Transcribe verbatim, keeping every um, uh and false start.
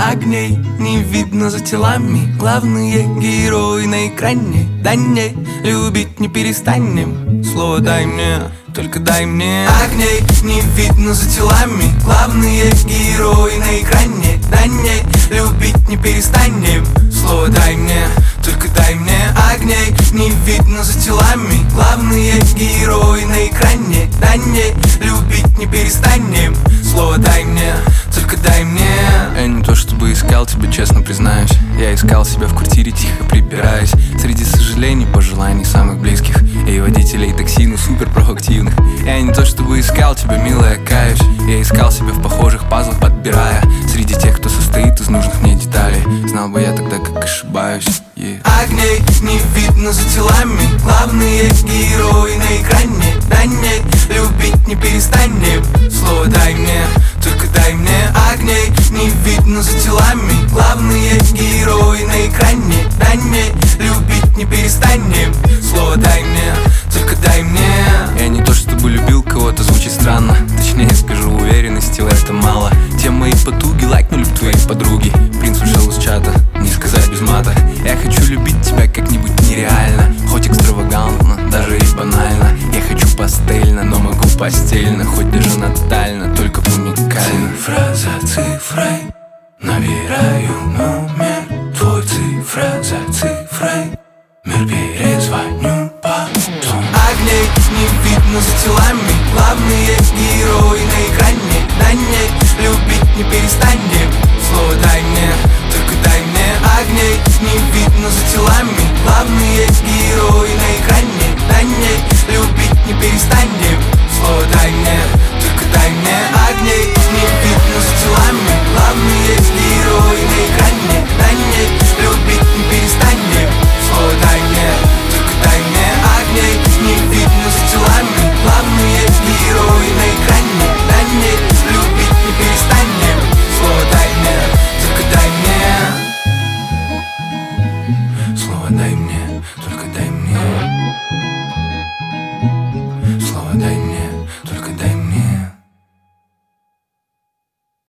Огней не видно за телами, главные герои на экране. Да не, любить не перестанем, слово дай мне, только дай мне. Огней не видно за телами, главные герои на экране. Да не, любить не перестанем, слово дай мне, только дай мне. Огней не видно за телами, главные герои на экране. Да не, любить не перестанем, слово дай мне, только дай мне. Я не то чтобы искал тебя, честно признаюсь. Я искал себя в квартире, тихо прибираясь, среди сожалений, пожеланий самых близких и водителей такси, ну супер проактивных. Я не то чтобы искал тебя, милая, каюсь. Я искал себя в похожих пазлах, подбирая среди тех, кто состоит из нужных мне деталей. Знал бы я тогда, как ошибаюсь. yeah. Огней не видно за телами, главные герои на экране. Да не, любить не перестанем, слово дай мне, только дай мне. Огней не видно за телами, главные герои на экране. Да не, любить не перестанем, слово дай мне, только дай мне. Я не то чтобы любил кого-то, звучит странно, точнее скажу, уверенности в этом мало. Те мои потуги лайкнули б твои подруги. Принц ушел из чата, не сказать без мата. Я хочу любить тебя как-нибудь нереально, хоть экстравагантно, даже и банально. Я хочу пастельно, но могу постельно, хоть даже натально, только уникально. Цифра за цифрой набираю номер твой, цифра за цифрой мир перезвоню потом. Огней не видно за телами, главные герои на экране. Да не, любить не перестанем,